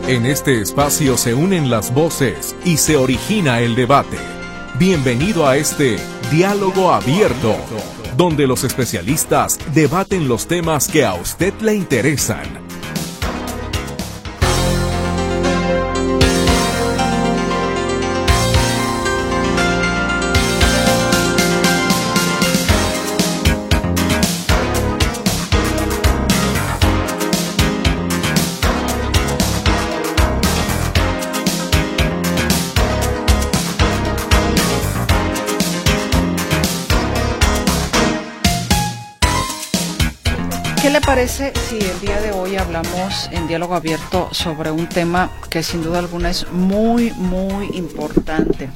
En este espacio se unen las voces y se origina el debate. Bienvenido a este Diálogo Abierto, donde los especialistas debaten los temas que a usted le interesan. ¿Qué le parece si el día de hoy hablamos en Diálogo Abierto sobre un tema que sin duda alguna es muy, muy importante?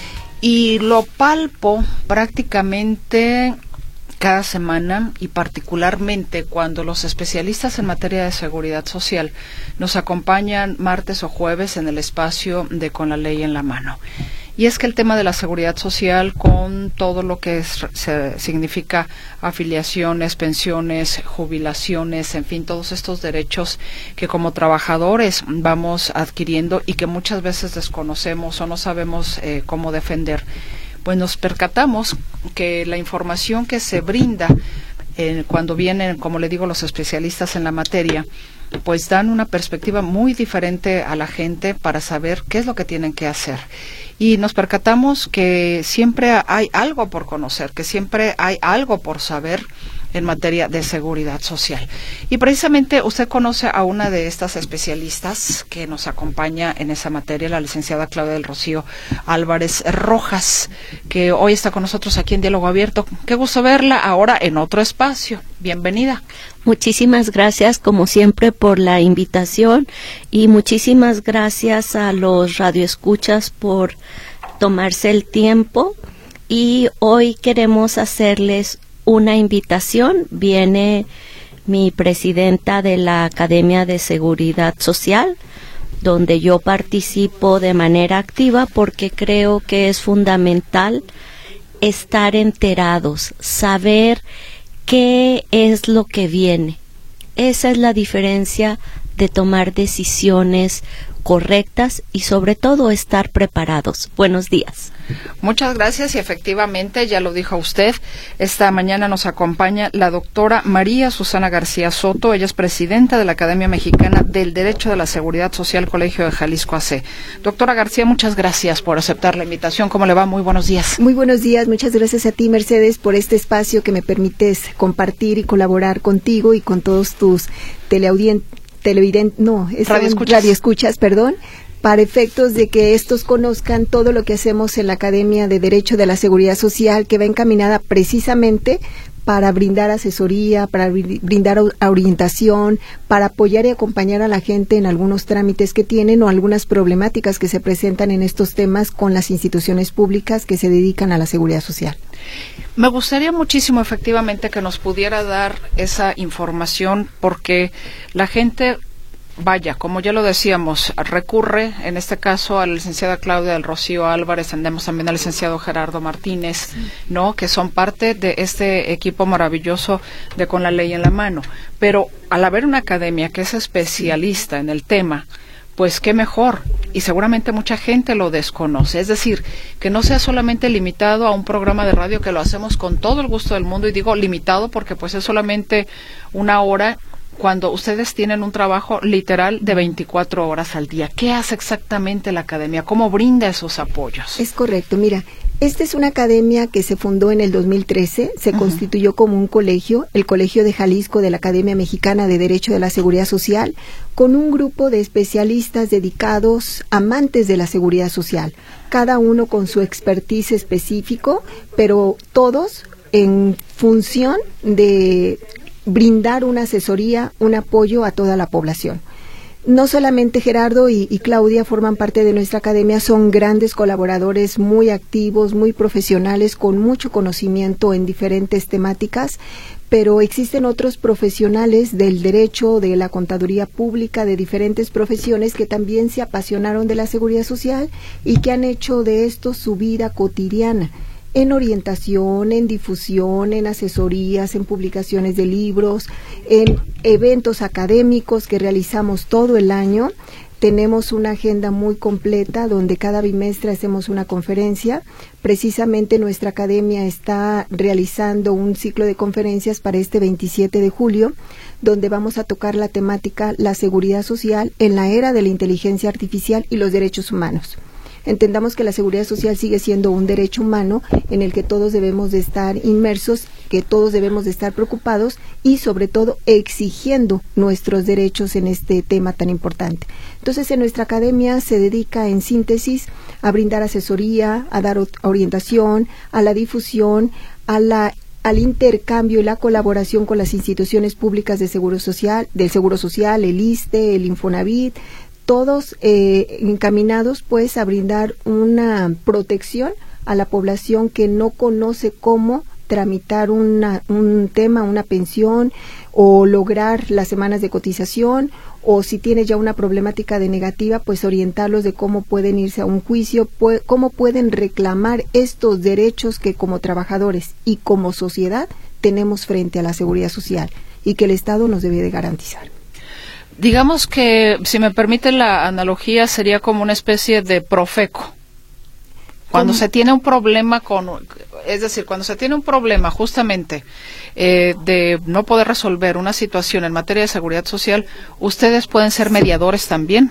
Y lo palpo prácticamente cada semana y particularmente cuando los especialistas en materia de seguridad social nos acompañan martes o jueves en el espacio de Con la Ley en la Mano. Y es que el tema de la seguridad social, con todo lo que significa afiliaciones, pensiones, jubilaciones, en fin, todos estos derechos que como trabajadores vamos adquiriendo y que muchas veces desconocemos o no sabemos cómo defender, pues nos percatamos que la información que se brinda cuando vienen, como le digo, los especialistas en la materia, pues dan una perspectiva muy diferente a la gente para saber qué es lo que tienen que hacer. Y nos percatamos que siempre hay algo por conocer, que siempre hay algo por saber en materia de seguridad social. Y precisamente usted conoce a una de estas especialistas que nos acompaña en esa materia, la licenciada Claudia del Rocío Álvarez Rojas, que hoy está con nosotros aquí en Diálogo Abierto. Qué gusto verla ahora en otro espacio. Bienvenida. Muchísimas gracias, como siempre, por la invitación y muchísimas gracias a los radioescuchas por tomarse el tiempo. Y hoy queremos hacerles una invitación. Viene mi presidenta de la Academia de Seguridad Social, donde yo participo de manera activa porque creo que es fundamental estar enterados, saber qué es lo que viene. Esa es la diferencia de tomar decisiones correctas y sobre todo estar preparados. Buenos días. Muchas gracias y efectivamente, ya lo dijo usted, esta mañana nos acompaña la doctora María Susana García Soto. Ella es presidenta de la Academia Mexicana del Derecho de la Seguridad Social, Colegio de Jalisco AC. Doctora García, muchas gracias por aceptar la invitación. ¿Cómo le va? Muy buenos días. Muy buenos días. Muchas gracias a ti, Mercedes, por este espacio que me permites compartir y colaborar contigo y con todos tus radioescuchas, para efectos de que estos conozcan todo lo que hacemos en la Academia de Derecho de la Seguridad Social, que va encaminada precisamente para brindar asesoría, para brindar orientación, para apoyar y acompañar a la gente en algunos trámites que tienen o algunas problemáticas que se presentan en estos temas con las instituciones públicas que se dedican a la seguridad social. Me gustaría muchísimo efectivamente que nos pudiera dar esa información porque la gente, vaya, como ya lo decíamos, recurre en este caso a la licenciada Claudia del Rocío Álvarez, tenemos también al licenciado Gerardo Martínez, ¿no?, que son parte de este equipo maravilloso de Con la Ley en la Mano. Pero al haber una academia que es especialista en el tema, pues qué mejor, y seguramente mucha gente lo desconoce, es decir, que no sea solamente limitado a un programa de radio que lo hacemos con todo el gusto del mundo, y digo limitado porque pues es solamente una hora, cuando ustedes tienen un trabajo literal de 24 horas al día. ¿Qué hace exactamente la academia? ¿Cómo brinda esos apoyos? Es correcto, mira, esta es una academia que se fundó en el 2013, se constituyó como un colegio, el Colegio de Jalisco de la Academia Mexicana de Derecho de la Seguridad Social, con un grupo de especialistas dedicados, amantes de la seguridad social, cada uno con su expertise específico, pero todos en función de brindar una asesoría, un apoyo a toda la población. No solamente Gerardo y Claudia forman parte de nuestra academia, son grandes colaboradores, muy activos, muy profesionales, con mucho conocimiento en diferentes temáticas, pero existen otros profesionales del derecho, de la contaduría pública, de diferentes profesiones que también se apasionaron de la seguridad social y que han hecho de esto su vida cotidiana. en orientación, en difusión, en asesorías, en publicaciones de libros, en eventos académicos que realizamos todo el año. Tenemos una agenda muy completa donde cada bimestre hacemos una conferencia. Precisamente nuestra academia está realizando un ciclo de conferencias para este 27 de julio, donde vamos a tocar la temática la seguridad social en la era de la inteligencia artificial y los derechos humanos. Entendamos que la seguridad social sigue siendo un derecho humano en el que todos debemos de estar inmersos, que todos debemos de estar preocupados y sobre todo exigiendo nuestros derechos en este tema tan importante. Entonces, en nuestra academia se dedica en síntesis a brindar asesoría, a dar orientación, a la difusión, al intercambio y la colaboración con las instituciones públicas de Seguro Social, del Seguro Social, el ISSSTE, el Infonavit, todos encaminados pues a brindar una protección a la población que no conoce cómo tramitar un tema, una pensión o lograr las semanas de cotización, o si tiene ya una problemática de negativa, pues orientarlos de cómo pueden irse a un juicio, cómo pueden reclamar estos derechos que como trabajadores y como sociedad tenemos frente a la seguridad social y que el Estado nos debe de garantizar. Digamos que, si me permite la analogía, sería como una especie de Profeco. Cuando se tiene un problema cuando se tiene un problema justamente de no poder resolver una situación en materia de seguridad social, ¿ustedes pueden ser mediadores también?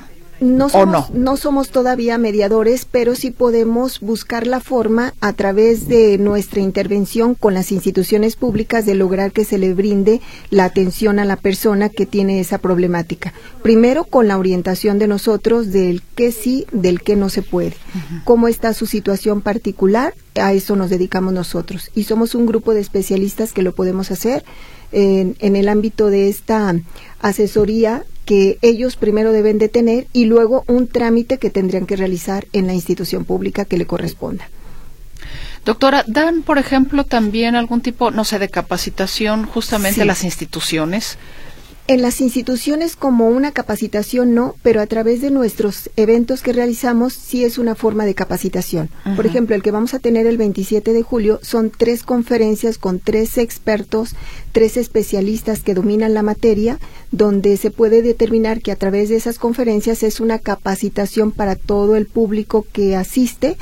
No somos todavía mediadores, pero sí podemos buscar la forma a través de nuestra intervención con las instituciones públicas de lograr que se le brinde la atención a la persona que tiene esa problemática. Primero con la orientación de nosotros del qué sí, del qué no se puede. Cómo está su situación particular, a eso nos dedicamos nosotros. Y somos un grupo de especialistas que lo podemos hacer en el ámbito de esta asesoría que ellos primero deben de tener y luego un trámite que tendrían que realizar en la institución pública que le corresponda. Doctora, ¿dan, por ejemplo, también algún tipo, no sé, de capacitación justamente a las instituciones? En las instituciones como una capacitación no, pero a través de nuestros eventos que realizamos sí es una forma de capacitación. Por ejemplo, el que vamos a tener el 27 de julio son 3 conferencias con 3 expertos, 3 especialistas que dominan la materia, donde se puede determinar que a través de esas conferencias es una capacitación para todo el público que asiste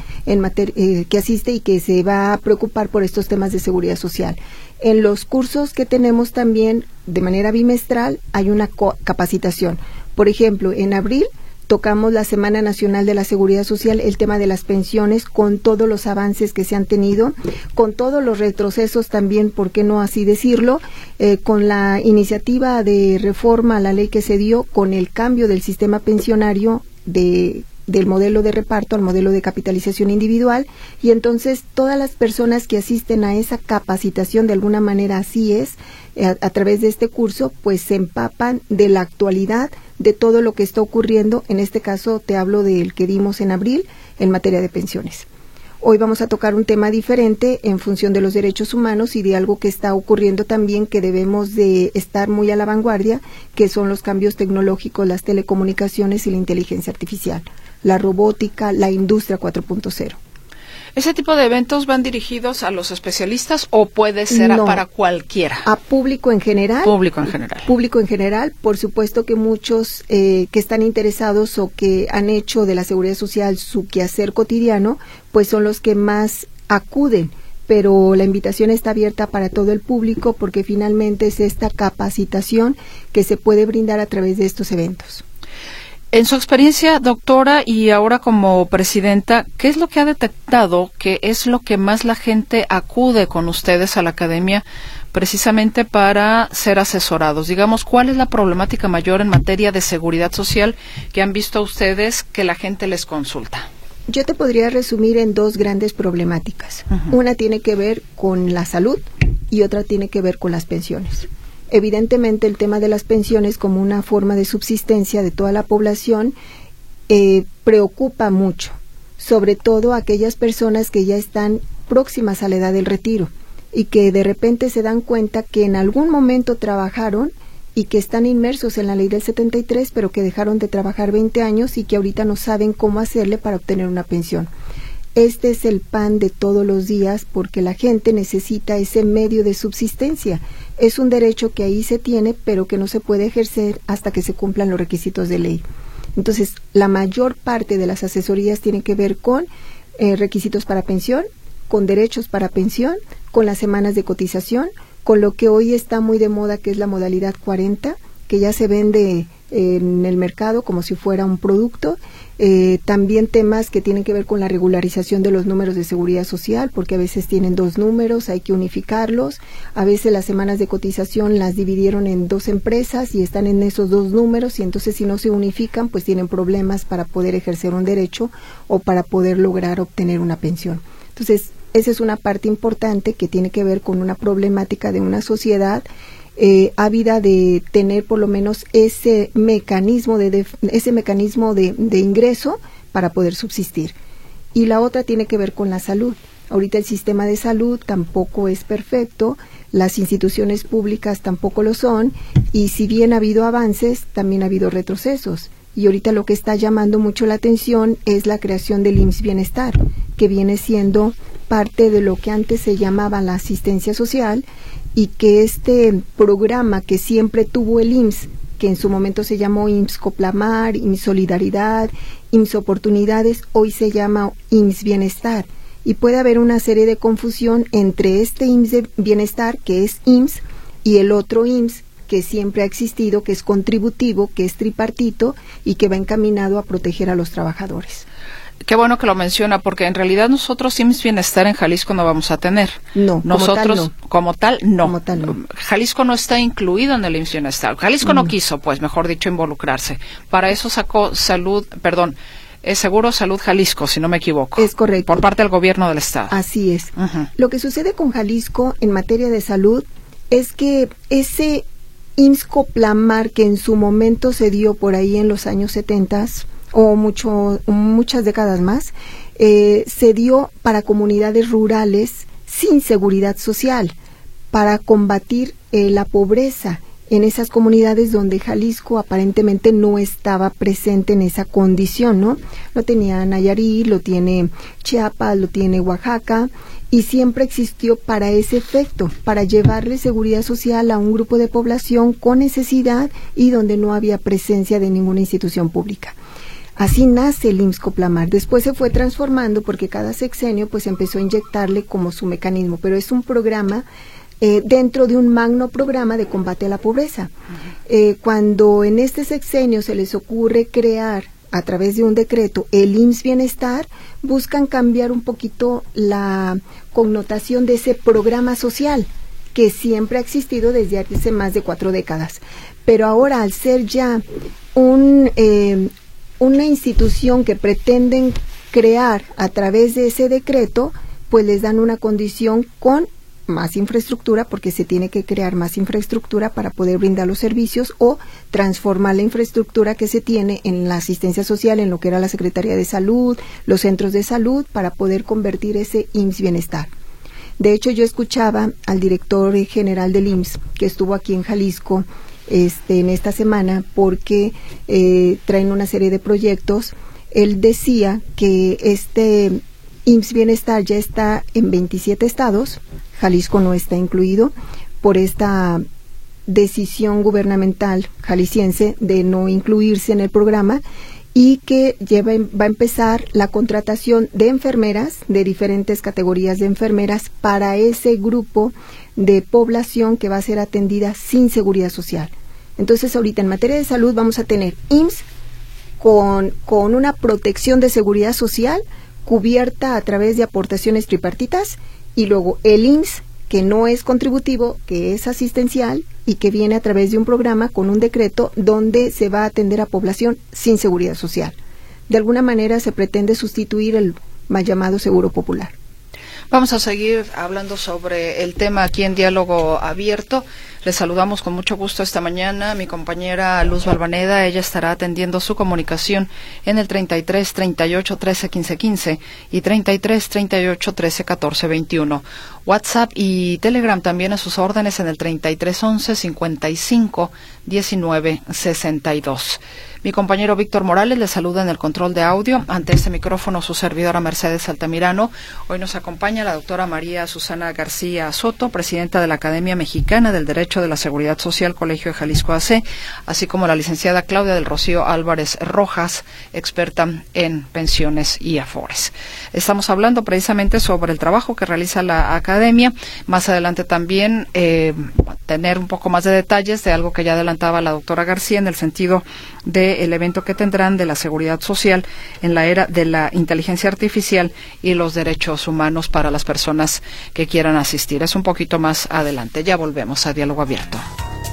y que se va a preocupar por estos temas de seguridad social. En los cursos que tenemos también de manera bimestral hay una capacitación. Por ejemplo, en abril tocamos la Semana Nacional de la Seguridad Social, el tema de las pensiones, con todos los avances que se han tenido, con todos los retrocesos también, ¿por qué no así decirlo? Con la iniciativa de reforma a la ley que se dio, con el cambio del sistema pensionario del modelo de reparto al modelo de capitalización individual, y entonces todas las personas que asisten a esa capacitación, de alguna manera así es, a través de este curso, pues se empapan de la actualidad, de todo lo que está ocurriendo. En este caso te hablo del que dimos en abril en materia de pensiones. Hoy vamos a tocar un tema diferente en función de los derechos humanos y de algo que está ocurriendo también, que debemos de estar muy a la vanguardia, que son los cambios tecnológicos, las telecomunicaciones y la inteligencia artificial, la robótica, la industria 4.0. ¿Ese tipo de eventos van dirigidos a los especialistas o puede ser para cualquiera? A público en general. Público en general. Público en general. Por supuesto que muchos que están interesados o que han hecho de la seguridad social su quehacer cotidiano, pues son los que más acuden. Pero la invitación está abierta para todo el público, porque finalmente es esta capacitación que se puede brindar a través de estos eventos. En su experiencia, doctora, y ahora como presidenta, ¿qué es lo que ha detectado que es lo que más la gente acude con ustedes a la academia precisamente para ser asesorados? Digamos, ¿cuál es la problemática mayor en materia de seguridad social que han visto ustedes que la gente les consulta? Yo te podría resumir en 2 grandes problemáticas. Una tiene que ver con la salud y otra tiene que ver con las pensiones. Evidentemente, el tema de las pensiones como una forma de subsistencia de toda la población preocupa mucho, sobre todo a aquellas personas que ya están próximas a la edad del retiro y que de repente se dan cuenta que en algún momento trabajaron y que están inmersos en la ley del 73, pero que dejaron de trabajar 20 años y que ahorita no saben cómo hacerle para obtener una pensión. este es el pan de todos los días porque la gente necesita ese medio de subsistencia. Es un derecho que ahí se tiene, pero que no se puede ejercer hasta que se cumplan los requisitos de ley. Entonces, la mayor parte de las asesorías tienen que ver con requisitos para pensión, con derechos para pensión, con las semanas de cotización, con lo que hoy está muy de moda, que es la modalidad 40, que ya se vende en el mercado como si fuera un producto. También temas que tienen que ver con la regularización de los números de seguridad social, porque a veces tienen 2 números, hay que unificarlos. A veces las semanas de cotización las dividieron en 2 empresas y están en esos 2 números, y entonces si no se unifican, pues tienen problemas para poder ejercer un derecho o para poder lograr obtener una pensión. Entonces, esa es una parte importante que tiene que ver con una problemática de una sociedad ávida de tener por lo menos ese mecanismo de ingreso para poder subsistir. Y la otra tiene que ver con la salud. Ahorita el sistema de salud tampoco es perfecto, las instituciones públicas tampoco lo son, y si bien ha habido avances, también ha habido retrocesos. Y ahorita lo que está llamando mucho la atención es la creación del IMSS Bienestar, que viene siendo parte de lo que antes se llamaba la asistencia social, y que este programa que siempre tuvo el IMSS, que en su momento se llamó IMSS Coplamar, IMSS Solidaridad, IMSS Oportunidades, hoy se llama IMSS Bienestar. Y puede haber una serie de confusión entre este IMSS Bienestar, que es IMSS, y el otro IMSS, que siempre ha existido, que es contributivo, que es tripartito y que va encaminado a proteger a los trabajadores. Qué bueno que lo menciona, porque en realidad nosotros IMSS Bienestar en Jalisco no vamos a tener. No, nosotros como tal no. Como tal no. Jalisco no está incluido en el IMSS Bienestar. Jalisco no quiso, pues, mejor dicho, involucrarse. Para eso sacó Seguro Salud Jalisco, si no me equivoco. Es correcto. Por parte del gobierno del estado. Así es. Lo que sucede con Jalisco en materia de salud es que ese IMSS Coplamar que en su momento se dio por ahí en los años 70 o muchas décadas más, se dio para comunidades rurales sin seguridad social, para combatir la pobreza en esas comunidades donde Jalisco aparentemente no estaba presente en esa condición, ¿no? Lo tenía Nayarit, lo tiene Chiapas, lo tiene Oaxaca, y siempre existió para ese efecto, para llevarle seguridad social a un grupo de población con necesidad y donde no había presencia de ninguna institución pública. Así nace el IMSS Coplamar. Después se fue transformando porque cada sexenio pues empezó a inyectarle como su mecanismo, pero es un programa dentro de un magno programa de combate a la pobreza. Cuando en este sexenio se les ocurre crear a través de un decreto el IMSS Bienestar, buscan cambiar un poquito la connotación de ese programa social que siempre ha existido desde hace más de 4 décadas. Pero ahora, al ser ya una institución que pretenden crear a través de ese decreto, pues les dan una condición con más infraestructura, porque se tiene que crear más infraestructura para poder brindar los servicios o transformar la infraestructura que se tiene en la asistencia social, en lo que era la Secretaría de Salud, los centros de salud, para poder convertir ese IMSS Bienestar. De hecho, yo escuchaba al director general del IMSS, que estuvo aquí en Jalisco en esta semana, porque traen una serie de proyectos. Él decía que este IMSS Bienestar ya está en 27 estados, Jalisco no está incluido, por esta decisión gubernamental jalisciense de no incluirse en el programa, y que va a empezar la contratación de enfermeras, de diferentes categorías de enfermeras, para ese grupo de población que va a ser atendida sin seguridad social. Entonces, ahorita en materia de salud vamos a tener IMSS con una protección de seguridad social cubierta a través de aportaciones tripartitas, y luego el IMSS, que no es contributivo, que es asistencial y que viene a través de un programa con un decreto donde se va a atender a población sin seguridad social. De alguna manera se pretende sustituir el mal llamado Seguro Popular. Vamos a seguir hablando sobre el tema aquí en Diálogo Abierto. Les saludamos con mucho gusto esta mañana a mi compañera Luz Balvaneda. Ella estará atendiendo su comunicación en el 33 38 13 15 15 y 33 38 13 14 21. WhatsApp y Telegram también a sus órdenes en el 33 11 55 19 62. Mi compañero Víctor Morales le saluda en el control de audio. Ante este micrófono su servidora Mercedes Altamirano. Hoy nos acompaña la doctora María Susana García Soto, presidenta de la Academia Mexicana del Derecho de la Seguridad Social, Colegio de Jalisco AC, así como la licenciada Claudia del Rocío Álvarez Rojas, experta en pensiones y afores. Estamos hablando precisamente sobre el trabajo que realiza la Academia. Más adelante también tener un poco más de detalles de algo que ya adelantaba la doctora García en el sentido del evento que tendrán de la seguridad social en la era de la inteligencia artificial y los derechos humanos para las personas que quieran asistir. Es un poquito más adelante. Ya volvemos a Diálogo Abierto.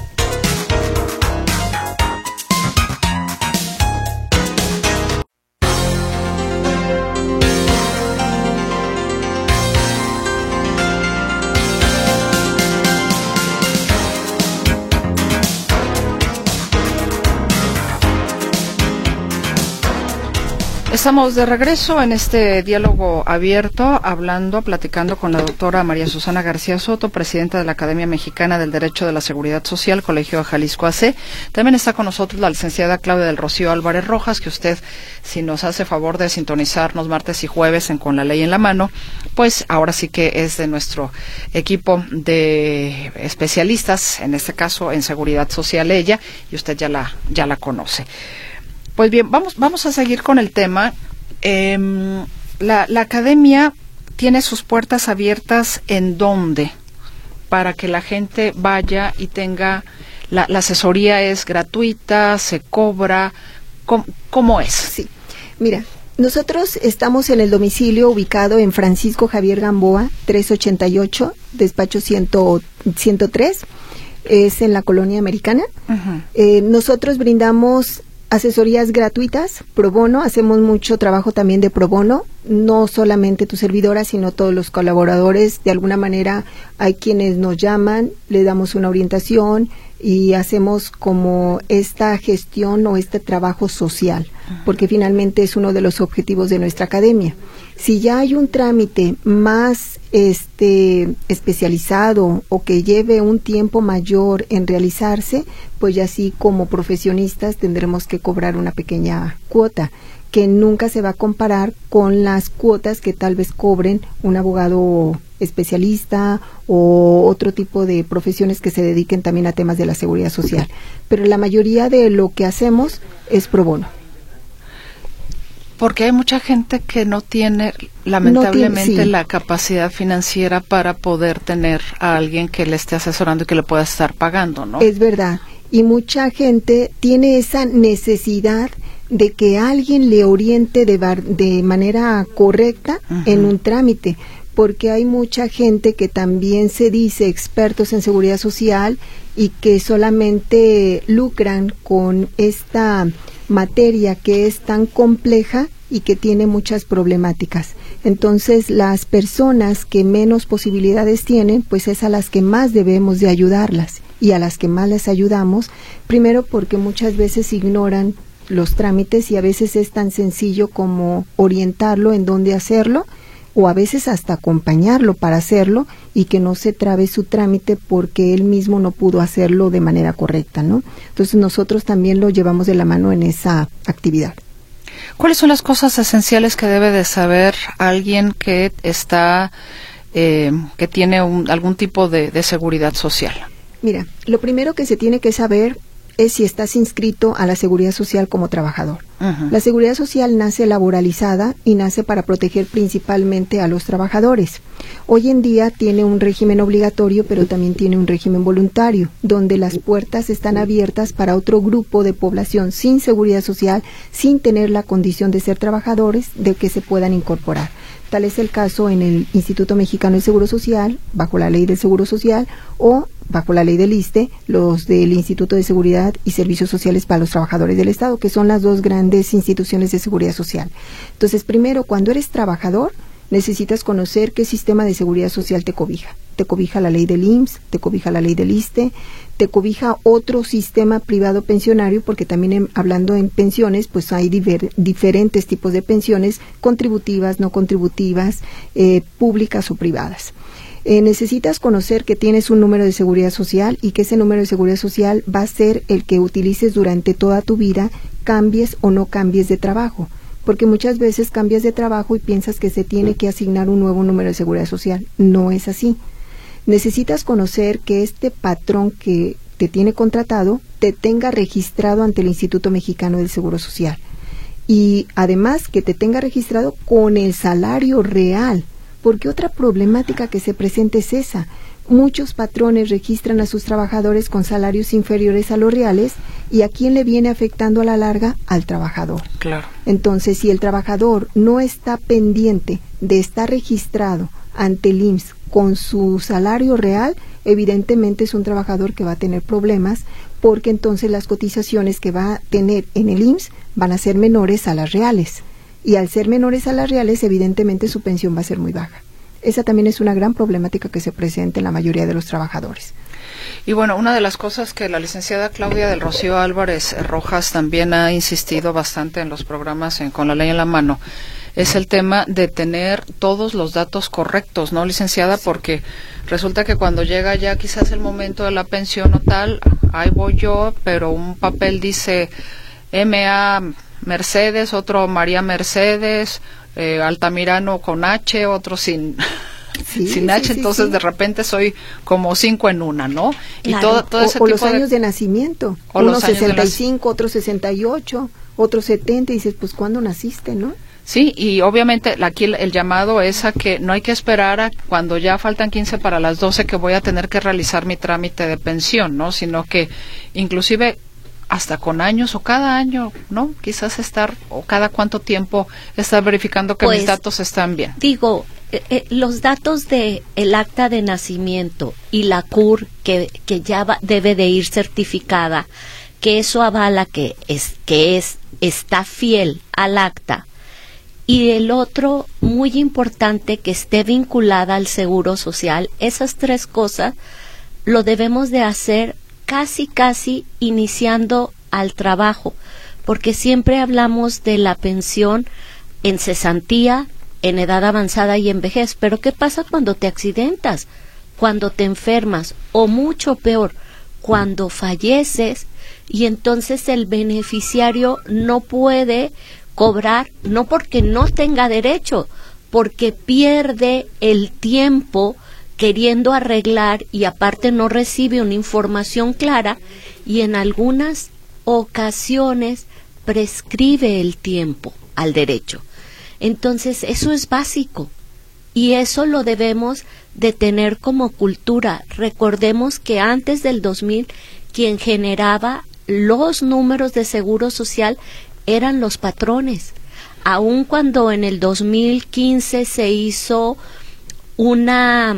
Estamos de regreso en este diálogo abierto, platicando con la doctora María Susana García Soto, presidenta de la Academia Mexicana del Derecho de la Seguridad Social, Colegio de Jalisco AC. También está con nosotros la licenciada Claudia del Rocío Álvarez Rojas, que usted, si nos hace favor de sintonizarnos martes y jueves en Con la Ley en la Mano, pues ahora sí que es de nuestro equipo de especialistas, en este caso en seguridad social ella, y usted ya la conoce. Pues bien, vamos a seguir con el tema. La Academia tiene sus puertas abiertas ¿en dónde? Para que la gente vaya y tenga, la asesoría es gratuita, se cobra, ¿cómo es? Sí, mira, nosotros estamos en el domicilio ubicado en Francisco Javier Gamboa, 388, despacho 103, es en la Colonia Americana. Uh-huh. Nosotros brindamos asesorías gratuitas, pro bono, hacemos mucho trabajo también de pro bono, no solamente tu servidora, sino todos los colaboradores. De alguna manera hay quienes nos llaman, le damos una orientación y hacemos como esta gestión o este trabajo social, porque finalmente es uno de los objetivos de nuestra academia. Si ya hay un trámite más especializado o que lleve un tiempo mayor en realizarse, pues ya sí, como profesionistas tendremos que cobrar una pequeña cuota que nunca se va a comparar con las cuotas que tal vez cobren un abogado especialista o otro tipo de profesiones que se dediquen también a temas de la seguridad social. Pero la mayoría de lo que hacemos es pro bono. Porque hay mucha gente que no tiene, lamentablemente, la capacidad financiera para poder tener a alguien que le esté asesorando y que le pueda estar pagando, ¿no? Es verdad. Y mucha gente tiene esa necesidad de que alguien le oriente de manera correcta uh-huh. en un trámite, porque hay mucha gente que también se dice expertos en seguridad social y que solamente lucran con esta materia que es tan compleja y que tiene muchas problemáticas. Entonces, las personas que menos posibilidades tienen, pues es a las que más debemos de ayudarlas y a las que más les ayudamos, primero porque muchas veces ignoran los trámites y a veces es tan sencillo como orientarlo en dónde hacerlo o a veces hasta acompañarlo para hacerlo y que no se trabe su trámite porque él mismo no pudo hacerlo de manera correcta, ¿no? Entonces nosotros también lo llevamos de la mano en esa actividad. ¿Cuáles son las cosas esenciales que debe de saber alguien que está, que tiene algún tipo de seguridad social? Mira, lo primero que se tiene que saber es si estás inscrito a la Seguridad Social como trabajador. Uh-huh. La Seguridad Social nace laboralizada y nace para proteger principalmente a los trabajadores. Hoy en día tiene un régimen obligatorio, pero también tiene un régimen voluntario, donde las puertas están abiertas para otro grupo de población sin Seguridad Social, sin tener la condición de ser trabajadores, de que se puedan incorporar. Tal es el caso en el Instituto Mexicano del Seguro Social, bajo la Ley del Seguro Social, o bajo la Ley del ISSSTE, los del Instituto de Seguridad y Servicios Sociales para los Trabajadores del Estado, que son las dos grandes instituciones de seguridad social. Entonces, primero, cuando eres trabajador, necesitas conocer qué sistema de seguridad social te cobija. Te cobija la ley del IMSS, te cobija la ley del ISSSTE, te cobija otro sistema privado pensionario, porque también hablando en pensiones, pues hay diferentes tipos de pensiones, contributivas, no contributivas, públicas o privadas. Necesitas conocer que tienes un número de seguridad social y que ese número de seguridad social va a ser el que utilices durante toda tu vida, cambies o no cambies de trabajo. Porque muchas veces cambias de trabajo y piensas que se tiene que asignar un nuevo número de seguridad social. No es así. Necesitas conocer que este patrón que te tiene contratado te tenga registrado ante el Instituto Mexicano del Seguro Social. Y además que te tenga registrado con el salario real. Porque otra problemática que se presenta es esa. Muchos patrones registran a sus trabajadores con salarios inferiores a los reales, y ¿a quién le viene afectando a la larga? Al trabajador. Claro. Entonces, si el trabajador no está pendiente de estar registrado ante el IMSS con su salario real, evidentemente es un trabajador que va a tener problemas, porque entonces las cotizaciones que va a tener en el IMSS van a ser menores a las reales. Y al ser menores a las reales, evidentemente su pensión va a ser muy baja. Esa también es una gran problemática que se presenta en la mayoría de los trabajadores. Y bueno, una de las cosas que la licenciada Claudia del Rocío Álvarez Rojas también ha insistido bastante en los programas Con la Ley en la Mano es el tema de tener todos los datos correctos, ¿no, licenciada? Porque resulta que cuando llega ya quizás el momento de la pensión o tal, ahí voy yo, pero un papel dice M.A. Mercedes, otro María Mercedes, Altamirano con H, otro sin H, entonces de repente soy como 5 en una, ¿no? Claro. Y todo ese tipo de los años de nacimiento, unos 65, otros 68, otros 70, y dices, pues ¿cuándo naciste, no? Sí, y obviamente aquí el llamado es a que no hay que esperar a cuando ya faltan 15 para las 12 que voy a tener que realizar mi trámite de pensión, ¿no? Sino que inclusive hasta con años o cada año, ¿no? Quizás o cada cuánto tiempo estar verificando que mis datos están bien. Digo, los datos de el acta de nacimiento y la CUR que ya debe de ir certificada, que eso avala que está fiel al acta. Y el otro, muy importante, que esté vinculada al Seguro Social. Esas tres cosas lo debemos de hacer casi iniciando al trabajo, porque siempre hablamos de la pensión en cesantía, en edad avanzada y en vejez. Pero ¿qué pasa cuando te accidentas? Cuando te enfermas, o mucho peor, cuando falleces, y entonces el beneficiario no puede cobrar, no porque no tenga derecho, porque pierde el tiempo queriendo arreglar, y aparte no recibe una información clara, y en algunas ocasiones prescribe el tiempo al derecho. Entonces eso es básico, y eso lo debemos de tener como cultura. Recordemos que antes del 2000 quien generaba los números de seguro social eran los patrones. Aun cuando en el 2015 se hizo una,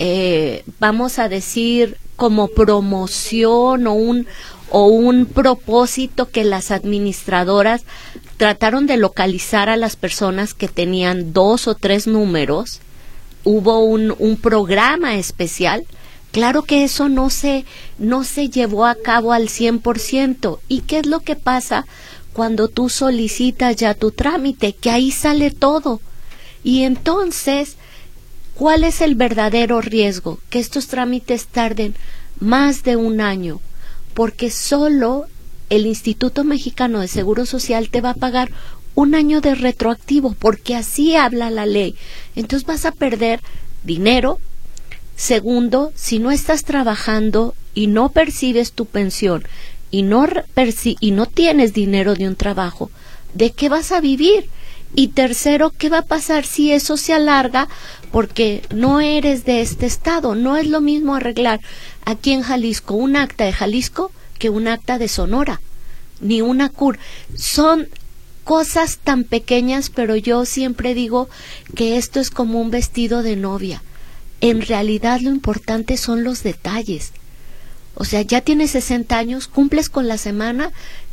vamos a decir, como promoción o un propósito, que las administradoras trataron de localizar a las personas que tenían 2 o 3 números, hubo un programa especial. Claro que eso no se llevó a cabo al 100%. ¿Y qué es lo que pasa cuando tú solicitas ya tu trámite? Que ahí sale todo. Y entonces, ¿cuál es el verdadero riesgo? Que estos trámites tarden más de 1 año, porque solo el Instituto Mexicano de Seguro Social te va a pagar 1 año de retroactivo, porque así habla la ley. Entonces vas a perder dinero. Segundo, si no estás trabajando y no percibes tu pensión y no tienes dinero de un trabajo, ¿de qué vas a vivir? Y tercero, ¿qué va a pasar si eso se alarga porque no eres de este estado? No es lo mismo arreglar aquí en Jalisco un acta de Jalisco que un acta de Sonora, ni una CUR. Son cosas tan pequeñas, pero yo siempre digo que esto es como un vestido de novia. En realidad lo importante son los detalles. O sea, ya tienes 60 años, cumples con la semana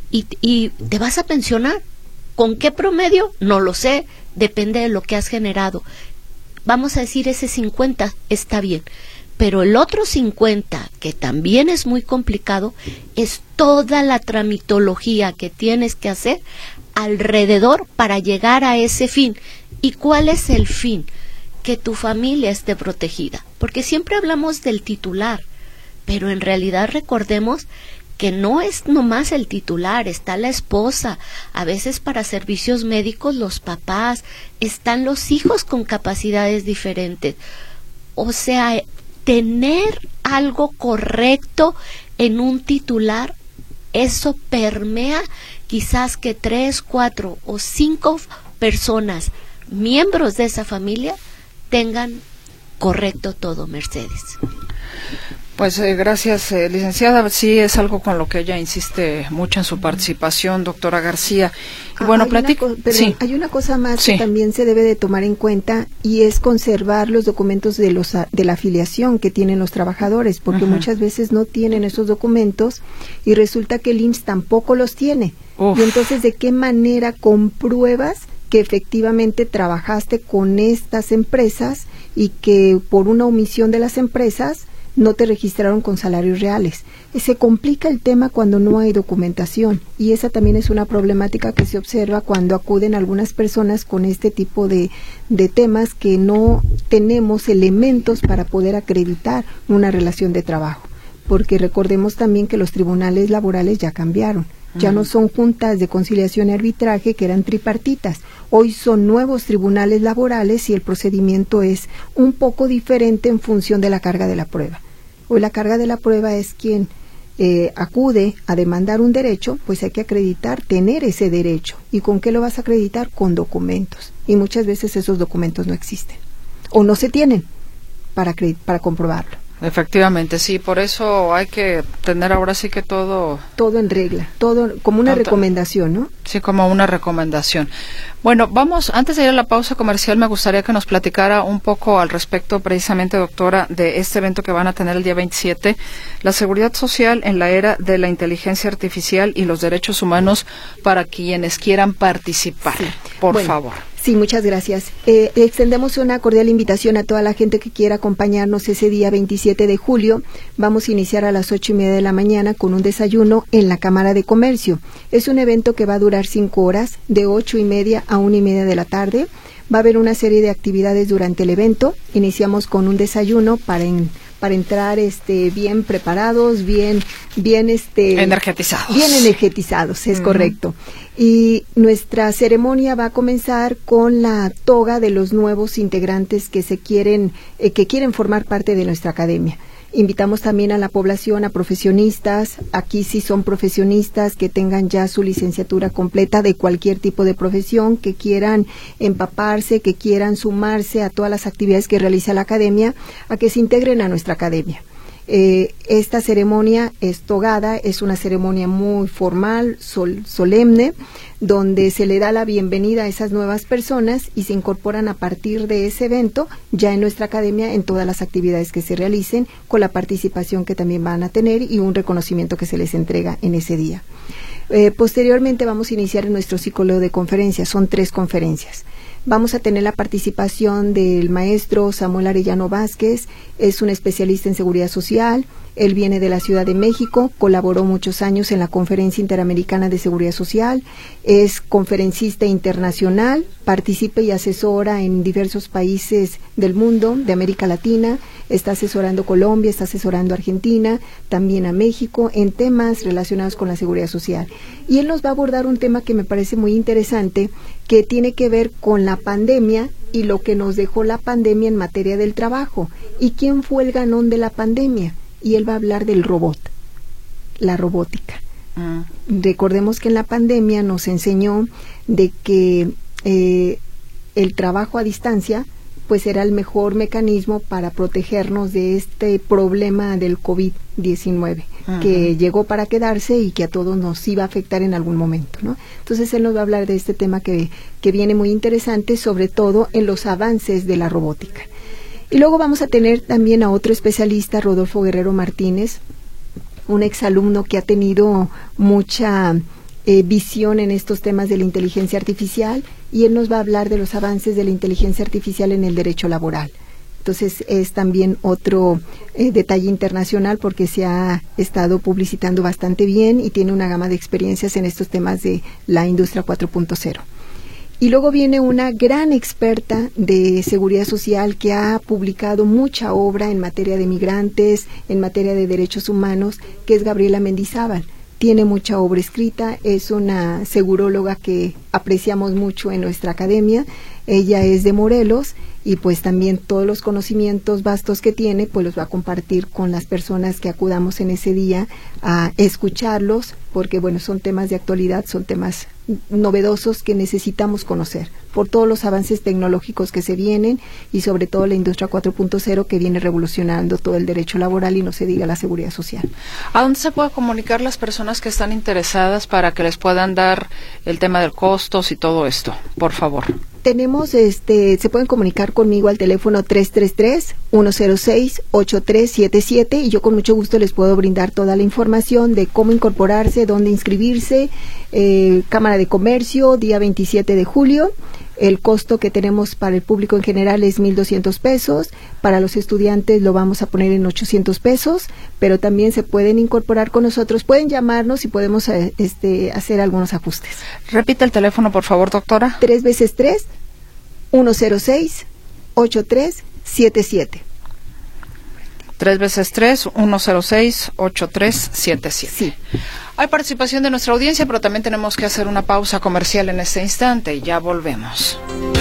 y te vas a pensionar. ¿Con qué promedio? No lo sé, depende de lo que has generado. Vamos a decir, ese 50 está bien, pero el otro 50, que también es muy complicado, es toda la tramitología que tienes que hacer alrededor para llegar a ese fin. ¿Y cuál es el fin? que tu familia esté protegida, porque siempre hablamos del titular, pero en realidad recordemos que no es nomás el titular, está la esposa, a veces para servicios médicos los papás, están los hijos con capacidades diferentes. O sea, tener algo correcto en un titular, eso permea quizás que 3, 4 o 5 personas, miembros de esa familia, tengan correcto todo, Mercedes. Pues gracias, licenciada. Sí, es algo con lo que ella insiste mucho en su participación, doctora García. Y bueno, hay una cosa más que también se debe de tomar en cuenta, y es conservar los documentos de la afiliación que tienen los trabajadores, porque muchas veces no tienen esos documentos y resulta que el IMSS tampoco los tiene. Y entonces, ¿de qué manera compruebas que efectivamente trabajaste con estas empresas y que por una omisión de las empresas no te registraron con salarios reales? Se complica el tema cuando no hay documentación, y esa también es una problemática que se observa cuando acuden algunas personas con este tipo de temas, que no tenemos elementos para poder acreditar una relación de trabajo, porque recordemos también que los tribunales laborales ya cambiaron. Ya no son juntas de conciliación y arbitraje que eran tripartitas. Hoy son nuevos tribunales laborales y el procedimiento es un poco diferente en función de la carga de la prueba. Hoy la carga de la prueba es quien acude a demandar un derecho, pues hay que acreditar tener ese derecho. ¿Y con qué lo vas a acreditar? Con documentos. Y muchas veces esos documentos no existen o no se tienen para comprobarlo. Efectivamente, sí, por eso hay que tener ahora sí que todo en regla, todo como una recomendación, ¿no? Sí, como una recomendación. Bueno, antes de ir a la pausa comercial, me gustaría que nos platicara un poco al respecto, precisamente, doctora, de este evento que van a tener el día 27, la seguridad social en la era de la inteligencia artificial y los derechos humanos, para quienes quieran participar. Sí. Por favor. Sí, muchas gracias. Extendemos una cordial invitación a toda la gente que quiera acompañarnos ese día 27 de julio. Vamos a iniciar a las 8:30 de la mañana con un desayuno en la Cámara de Comercio. Es un evento que va a durar 5 horas, de 8:30 a 1:30 de la tarde. Va a haber una serie de actividades durante el evento. Iniciamos con un desayuno para entrar bien preparados, bien energetizados. Bien energetizados, es correcto. Y nuestra ceremonia va a comenzar con la toga de los nuevos integrantes que quieren formar parte de nuestra academia. Invitamos también a la población, a profesionistas. Aquí sí son profesionistas que tengan ya su licenciatura completa de cualquier tipo de profesión, que quieran empaparse, que quieran sumarse a todas las actividades que realiza la academia, a que se integren a nuestra academia. Esta ceremonia es togada, es una ceremonia muy formal, solemne, donde se le da la bienvenida a esas nuevas personas y se incorporan a partir de ese evento ya en nuestra academia en todas las actividades que se realicen, con la participación que también van a tener y un reconocimiento que se les entrega en ese día. Posteriormente vamos a iniciar nuestro ciclo de conferencias, son 3 conferencias. Vamos a tener la participación del maestro Samuel Arellano Vázquez, es un especialista en seguridad social. Él viene de la Ciudad de México, colaboró muchos años en la Conferencia Interamericana de Seguridad Social, es conferencista internacional, participa y asesora en diversos países del mundo, de América Latina, está asesorando Colombia, está asesorando Argentina, también a México, en temas relacionados con la seguridad social. Y él nos va a abordar un tema que me parece muy interesante, que tiene que ver con la pandemia y lo que nos dejó la pandemia en materia del trabajo. ¿Y quién fue el ganón de la pandemia? Y él va a hablar del robot, la robótica. Recordemos que en la pandemia nos enseñó de que el trabajo a distancia pues era el mejor mecanismo para protegernos de este problema del COVID-19, que llegó para quedarse y que a todos nos iba a afectar en algún momento, ¿no? Entonces él nos va a hablar de este tema que viene muy interesante, sobre todo en los avances de la robótica. Y luego vamos a tener también a otro especialista, Rodolfo Guerrero Martínez, un exalumno que ha tenido mucha visión en estos temas de la inteligencia artificial, y él nos va a hablar de los avances de la inteligencia artificial en el derecho laboral. Entonces es también otro detalle internacional, porque se ha estado publicitando bastante bien y tiene una gama de experiencias en estos temas de la industria 4.0. Y luego viene una gran experta de seguridad social que ha publicado mucha obra en materia de migrantes, en materia de derechos humanos, que es Gabriela Mendizábal. Tiene mucha obra escrita, es una seguróloga que apreciamos mucho en nuestra academia. Ella es de Morelos y pues también todos los conocimientos vastos que tiene pues los va a compartir con las personas que acudamos en ese día a escucharlos, porque bueno, son temas de actualidad, son temas novedosos que necesitamos conocer por todos los avances tecnológicos que se vienen y sobre todo la industria 4.0 que viene revolucionando todo el derecho laboral y no se diga la seguridad social. ¿A dónde se puede comunicar las personas que están interesadas para que les puedan dar el tema de costos y todo esto? Por favor. Tenemos, se pueden comunicar conmigo al teléfono 333-106-8377 y yo con mucho gusto les puedo brindar toda la información de cómo incorporarse, dónde inscribirse, Cámara de Comercio, día 27 de julio. El costo que tenemos para el público en general es 1,200 pesos. Para los estudiantes lo vamos a poner en 800 pesos, pero también se pueden incorporar con nosotros. Pueden llamarnos y podemos hacer algunos ajustes. Repite el teléfono, por favor, doctora. 3x3-106-8377. 3x3-106-8377. Sí. Hay participación de nuestra audiencia, pero también tenemos que hacer una pausa comercial en este instante y ya volvemos.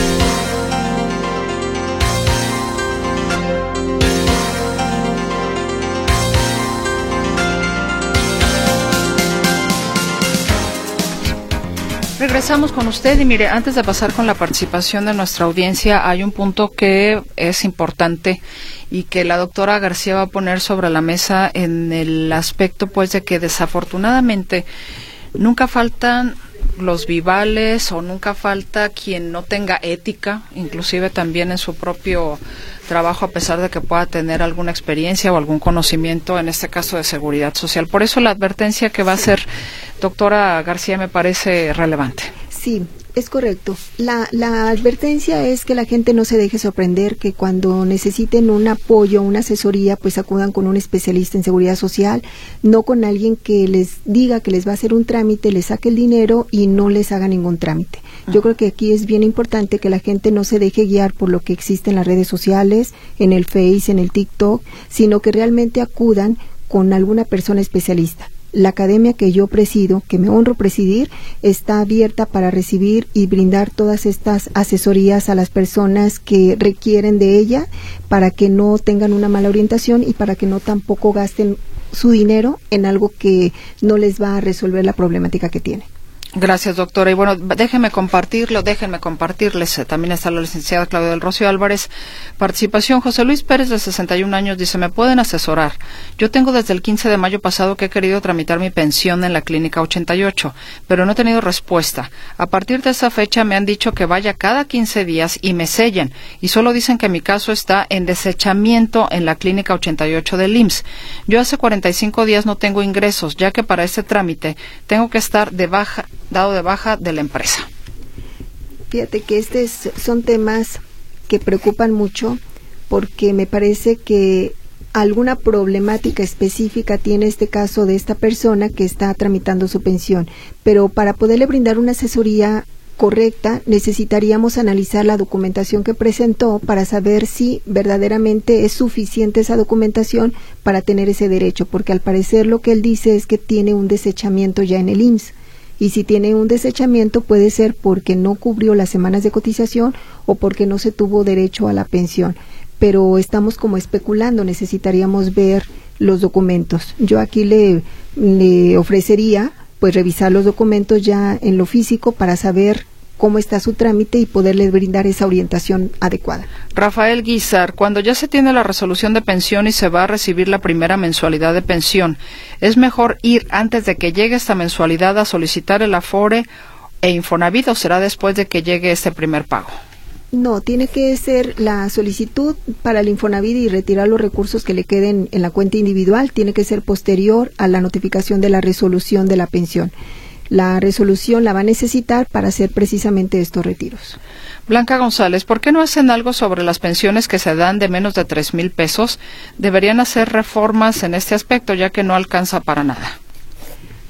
Regresamos con usted y mire, antes de pasar con la participación de nuestra audiencia, hay un punto que es importante y que la doctora García va a poner sobre la mesa en el aspecto pues de que desafortunadamente nunca faltan los vivales o nunca falta quien no tenga ética, inclusive también en su propio trabajo, a pesar de que pueda tener alguna experiencia o algún conocimiento, en este caso de seguridad social. Por eso la advertencia que va a hacer doctora García me parece relevante. Sí, es correcto. La advertencia es que la gente no se deje sorprender, que cuando necesiten un apoyo, una asesoría, pues acudan con un especialista en seguridad social, no con alguien que les diga que les va a hacer un trámite, les saque el dinero y no les haga ningún trámite. Yo creo que aquí es bien importante que la gente no se deje guiar por lo que existe en las redes sociales, en el Face, en el TikTok, sino que realmente acudan con alguna persona especialista. La academia que yo presido, que me honro presidir, está abierta para recibir y brindar todas estas asesorías a las personas que requieren de ella para que no tengan una mala orientación y para que no tampoco gasten su dinero en algo que no les va a resolver la problemática que tienen. Gracias, doctora. Y bueno, déjenme compartirles. También está la licenciada Claudia del Rocío Álvarez. Participación. José Luis Pérez, de 61 años, dice, ¿me pueden asesorar? Yo tengo desde el 15 de mayo pasado que he querido tramitar mi pensión en la Clínica 88, pero no he tenido respuesta. A partir de esa fecha me han dicho que vaya cada 15 días y me sellan, y solo dicen que mi caso está en desechamiento en la Clínica 88 del IMSS. Yo hace 45 días no tengo ingresos, ya que para este trámite tengo que estar dado de baja de la empresa. Fíjate que son temas que preocupan mucho porque me parece que alguna problemática específica tiene este caso de esta persona que está tramitando su pensión, pero para poderle brindar una asesoría correcta necesitaríamos analizar la documentación que presentó para saber si verdaderamente es suficiente esa documentación para tener ese derecho, porque al parecer lo que él dice es que tiene un desechamiento ya en el IMSS. Y si tiene un desechamiento puede ser porque no cubrió las semanas de cotización o porque no se tuvo derecho a la pensión. Pero estamos como especulando, necesitaríamos ver los documentos. Yo aquí le ofrecería pues revisar los documentos ya en lo físico para saber cómo está su trámite y poderle brindar esa orientación adecuada. Rafael Guizar, cuando ya se tiene la resolución de pensión y se va a recibir la primera mensualidad de pensión, ¿es mejor ir antes de que llegue esta mensualidad a solicitar el Afore e Infonavit o será después de que llegue este primer pago? No, tiene que ser la solicitud para el Infonavit y retirar los recursos que le queden en la cuenta individual, tiene que ser posterior a la notificación de la resolución de la pensión. La resolución la va a necesitar para hacer precisamente estos retiros. Blanca González, ¿por qué no hacen algo sobre las pensiones que se dan de menos de 3,000 pesos? Deberían hacer reformas en este aspecto, ya que no alcanza para nada.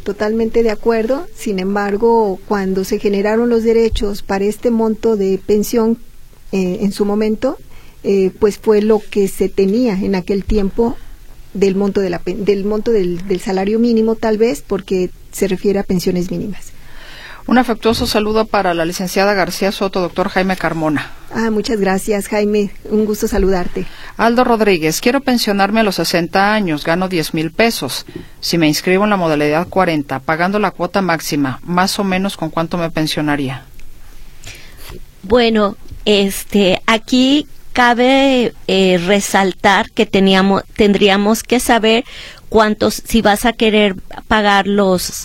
totalmente de acuerdo. Sin embargo, cuando se generaron los derechos para este monto de pensión en su momento, pues fue lo que se tenía en aquel tiempo del monto del salario mínimo, tal vez porque se refiere a pensiones mínimas. Un afectuoso saludo para la licenciada García Soto, doctor Jaime Carmona. Muchas gracias, Jaime. Un gusto saludarte. Aldo Rodríguez, quiero pensionarme a los 60 años, gano 10,000 pesos. Si me inscribo en la modalidad 40, pagando la cuota máxima, más o menos, ¿con cuánto me pensionaría? Bueno, aquí cabe resaltar que tendríamos que saber si vas a querer pagar los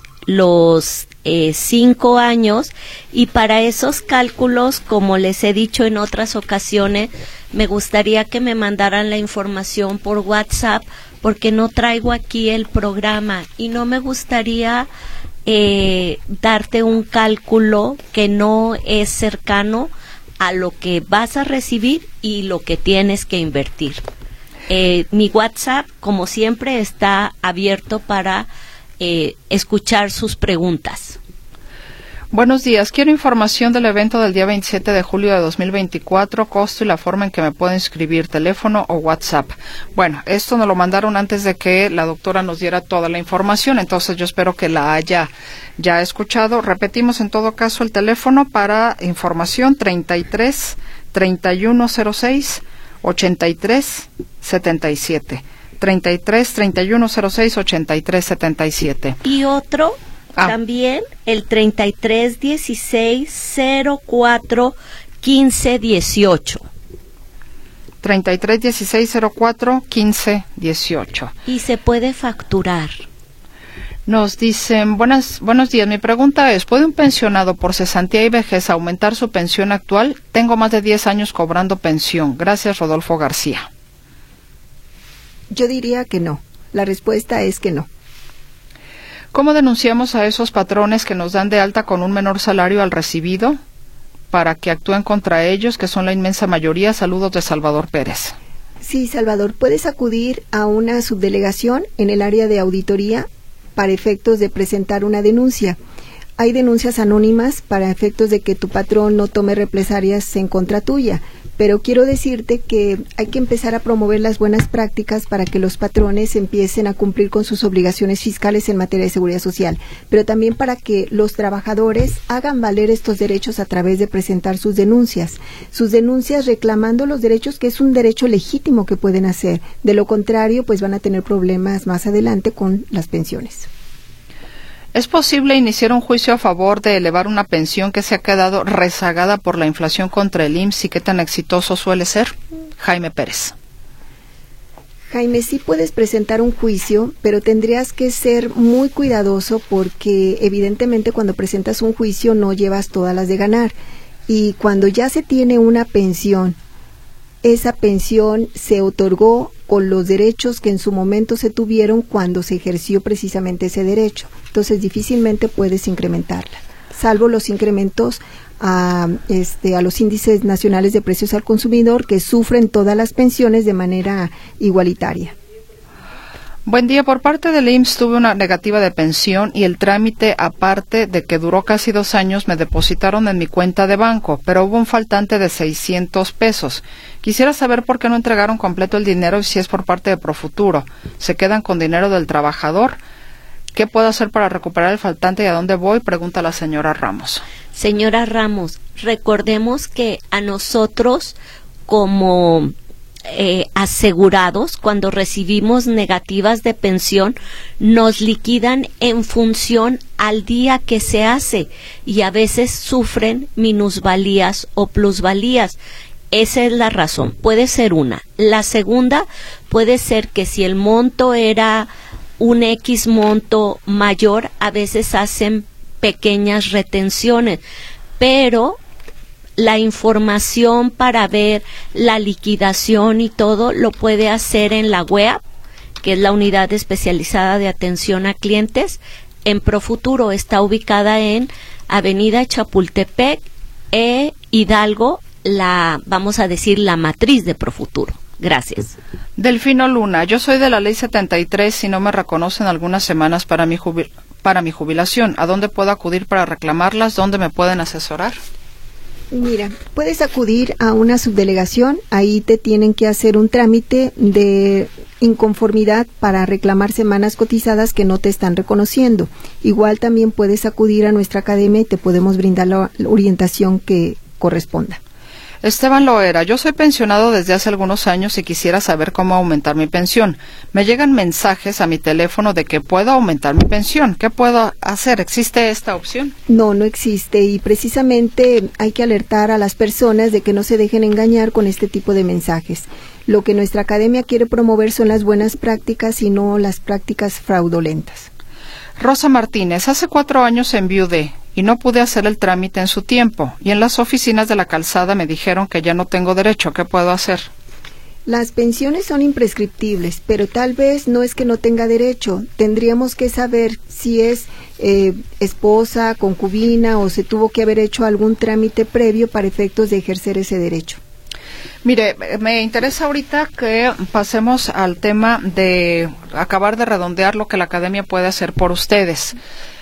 5 años, y para esos cálculos, como les he dicho en otras ocasiones, me gustaría que me mandaran la información por WhatsApp, porque no traigo aquí el programa y no me gustaría darte un cálculo que no es cercano a lo que vas a recibir y lo que tienes que invertir. Mi WhatsApp, como siempre, está abierto para escuchar sus preguntas. Buenos días, quiero información del evento del día 27 de julio de 2024, costo y la forma en que me puedo inscribir, teléfono o WhatsApp. Bueno, esto nos lo mandaron antes de que la doctora nos diera toda la información, entonces yo espero que la haya ya escuchado. Repetimos en todo caso el teléfono para información: 33 3106 83 77. 33 3106 83 77. Y otro también, el 33 16 04 15 18. 33 16 04 15 18. Y se puede facturar. Nos dicen, buenos días, mi pregunta es, ¿puede un pensionado por cesantía y vejez aumentar su pensión actual? Tengo más de 10 años cobrando pensión. Gracias, Rodolfo García. Yo diría que no. La respuesta es que no. ¿Cómo denunciamos a esos patrones que nos dan de alta con un menor salario al recibido para que actúen contra ellos, que son la inmensa mayoría? Saludos de Salvador Pérez. Sí, Salvador, puedes acudir a una subdelegación en el área de auditoría para efectos de presentar una denuncia. Hay denuncias anónimas para efectos de que tu patrón no tome represalias en contra tuya, pero quiero decirte que hay que empezar a promover las buenas prácticas para que los patrones empiecen a cumplir con sus obligaciones fiscales en materia de seguridad social, pero también para que los trabajadores hagan valer estos derechos a través de presentar sus denuncias reclamando los derechos, que es un derecho legítimo que pueden hacer. De lo contrario, pues van a tener problemas más adelante con las pensiones. ¿Es posible iniciar un juicio a favor de elevar una pensión que se ha quedado rezagada por la inflación contra el IMSS y qué tan exitoso suele ser? Jaime Pérez. Jaime, sí puedes presentar un juicio, pero tendrías que ser muy cuidadoso porque evidentemente cuando presentas un juicio no llevas todas las de ganar. Y cuando ya se tiene una pensión, esa pensión se otorgó con los derechos que en su momento se tuvieron cuando se ejerció precisamente ese derecho. Entonces difícilmente puedes incrementarla, salvo los incrementos a los índices nacionales de precios al consumidor, que sufren todas las pensiones de manera igualitaria. Buen día, por parte del IMSS tuve una negativa de pensión y el trámite, aparte de que duró casi 2 años, me depositaron en mi cuenta de banco, pero hubo un faltante de 600 pesos. Quisiera saber por qué no entregaron completo el dinero y si es por parte de Profuturo. ¿Se quedan con dinero del trabajador? ¿Qué puedo hacer para recuperar el faltante y a dónde voy? Pregunta la señora Ramos. Señora Ramos, recordemos que a nosotros como asegurados, cuando recibimos negativas de pensión, nos liquidan en función al día que se hace y a veces sufren minusvalías o plusvalías. Esa es la razón, puede ser una. La segunda puede ser que si el monto era un X monto mayor, a veces hacen pequeñas retenciones, pero la información para ver la liquidación y todo lo puede hacer en la web, que es la Unidad Especializada de Atención a Clientes. En Profuturo está ubicada en Avenida Chapultepec e Hidalgo, vamos a decir, la matriz de Profuturo. Gracias. Delfino Luna, yo soy de la Ley 73 y no me reconocen algunas semanas para mi para mi jubilación. ¿A dónde puedo acudir para reclamarlas? ¿Dónde me pueden asesorar? Mira, puedes acudir a una subdelegación, ahí te tienen que hacer un trámite de inconformidad para reclamar semanas cotizadas que no te están reconociendo. Igual también puedes acudir a nuestra academia y te podemos brindar la orientación que corresponda. Esteban Loera, yo soy pensionado desde hace algunos años y quisiera saber cómo aumentar mi pensión. Me llegan mensajes a mi teléfono de que puedo aumentar mi pensión. ¿Qué puedo hacer? ¿Existe esta opción? No, no existe, y precisamente hay que alertar a las personas de que no se dejen engañar con este tipo de mensajes. Lo que nuestra academia quiere promover son las buenas prácticas y no las prácticas fraudulentas. Rosa Martínez, hace 4 años enviudé y no pude hacer el trámite en su tiempo, y en las oficinas de la Calzada me dijeron que ya no tengo derecho. ¿Qué puedo hacer? Las pensiones son imprescriptibles, pero tal vez no es que no tenga derecho. Tendríamos que saber si es esposa, concubina, o se tuvo que haber hecho algún trámite previo para efectos de ejercer ese derecho. Mire, me interesa ahorita que pasemos al tema de acabar de redondear lo que la academia puede hacer por ustedes.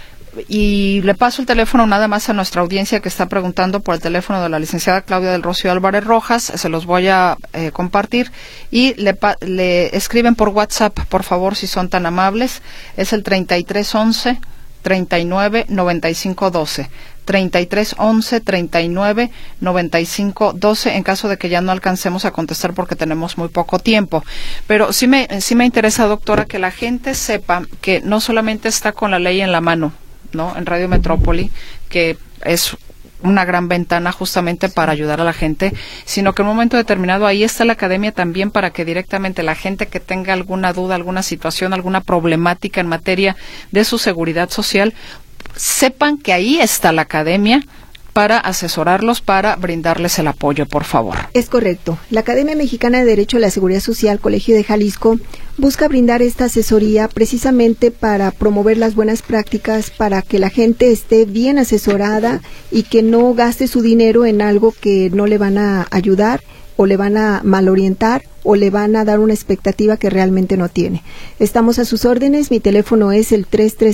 Y le paso el teléfono nada más a nuestra audiencia que está preguntando por el teléfono de la licenciada Claudia del Rocío Álvarez Rojas. Se los voy a compartir y le escriben por WhatsApp, por favor, si son tan amables. Es el 3311 39 95 12. 3311 39 95 12, en caso de que ya no alcancemos a contestar porque tenemos muy poco tiempo. Pero sí me interesa, doctora, que la gente sepa que no solamente está con la ley en la mano, ¿no?, en Radio Metrópoli, que es una gran ventana justamente para ayudar a la gente, sino que en un momento determinado ahí está la academia también para que directamente la gente que tenga alguna duda, alguna situación, alguna problemática en materia de su seguridad social, sepan que ahí está la academia para asesorarlos, para brindarles el apoyo, por favor. Es correcto. La Academia Mexicana de Derecho a la Seguridad Social, Colegio de Jalisco, busca brindar esta asesoría precisamente para promover las buenas prácticas, para que la gente esté bien asesorada y que no gaste su dinero en algo que no le van a ayudar, o le van a malorientar, o le van a dar una expectativa que realmente no tiene. Estamos a sus órdenes. Mi teléfono es el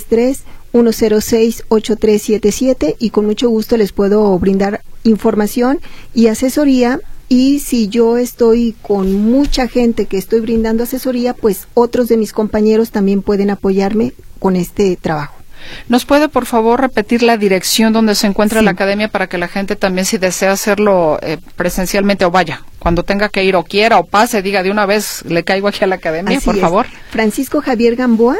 333-106-8377 y con mucho gusto les puedo brindar información y asesoría. Y si yo estoy con mucha gente que estoy brindando asesoría, pues otros de mis compañeros también pueden apoyarme con este trabajo. ¿Nos puede, por favor, repetir la dirección donde se encuentra la academia para que la gente también, si desea hacerlo presencialmente, o vaya, cuando tenga que ir o quiera o pase, diga de una vez, le caigo aquí a la academia, Así por es. favor? Francisco Javier Gamboa,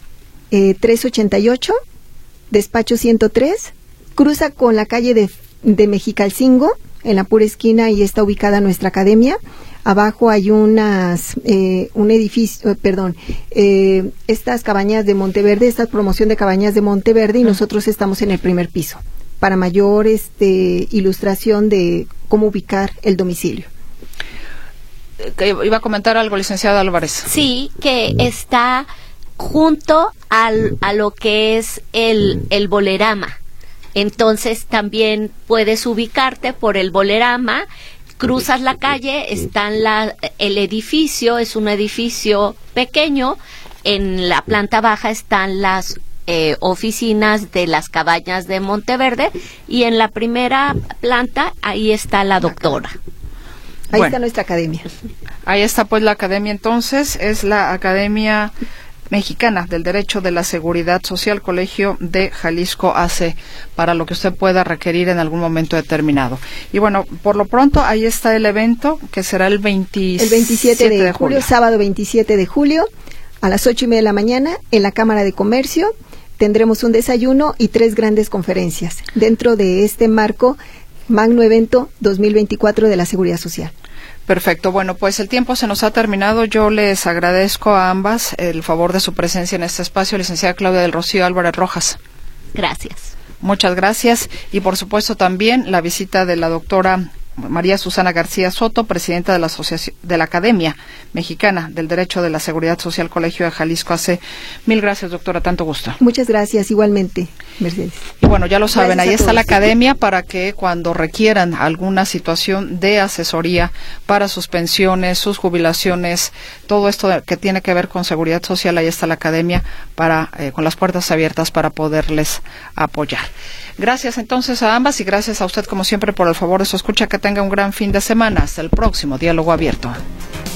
388, despacho 103, cruza con la calle de Mexicalcingo, en la pura esquina, y está ubicada nuestra academia. Abajo hay un edificio, estas cabañas de Monteverde, esta promoción de cabañas de Monteverde, y nosotros estamos en el primer piso, para mayor ilustración de cómo ubicar el domicilio. Iba a comentar algo, licenciada Álvarez. Sí, que está junto a lo que es el Bolerama. Entonces también puedes ubicarte por el Bolerama, cruzas la calle, está el edificio, es un edificio pequeño, en la planta baja están las oficinas de las cabañas de Monteverde, y en la primera planta ahí está la doctora. Ahí está nuestra academia. Ahí está pues la academia, entonces, es la Academia Mexicana del Derecho de la Seguridad Social, Colegio de Jalisco AC, para lo que usted pueda requerir en algún momento determinado. Y bueno, por lo pronto ahí está el evento, que será el 27 de julio, sábado 27 de julio, a las 8:30 de la mañana, en la Cámara de Comercio. Tendremos un desayuno y 3 grandes conferencias dentro de este marco magno evento 2024 de la Seguridad Social. Perfecto. Bueno, pues el tiempo se nos ha terminado. Yo les agradezco a ambas el favor de su presencia en este espacio, licenciada Claudia del Rocío Álvarez Rojas. Gracias. Muchas gracias. Y por supuesto también la visita de la doctora María Susana García Soto, presidenta de la Asociación de la Academia Mexicana del Derecho de la Seguridad Social, Colegio de Jalisco AC. Mil gracias, doctora, tanto gusto. Muchas gracias, igualmente, Mercedes. Y bueno, ya lo saben, ahí está la todos. academia para que cuando requieran alguna situación de asesoría para sus pensiones, sus jubilaciones, todo esto que tiene que ver con seguridad social, ahí está la academia para con las puertas abiertas para poderles apoyar. Gracias entonces a ambas y gracias a usted como siempre por el favor de su escucha. Que tenga un gran fin de semana. Hasta el próximo Diálogo Abierto.